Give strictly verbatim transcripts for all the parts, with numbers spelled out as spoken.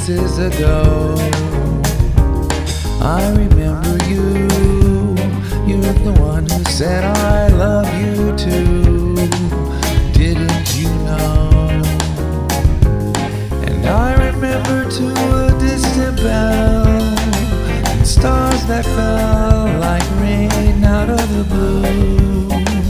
kisses ago. I remember you, you're the one who said I love you too. Didn't you know? And I remember too a distant bell and stars that fell like rain out of the blue.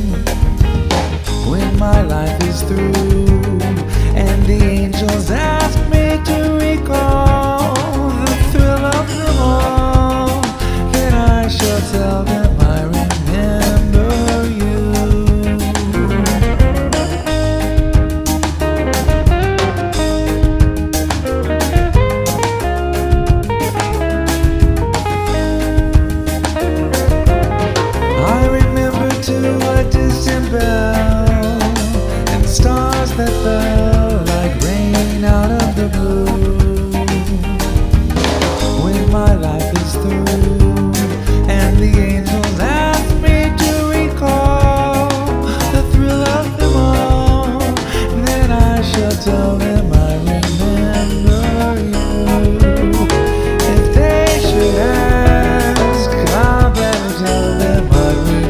When my life is through and the angels ask me to recall the thrill of them all, then I shall tell them I remember you. I remember too a distant bell and stars that fell like rain out of the blue. When my life is through and the angels ask me to recall the thrill of them all, then I shall tell them I remember you. If they should ask, I'll gladly tell them I remember you.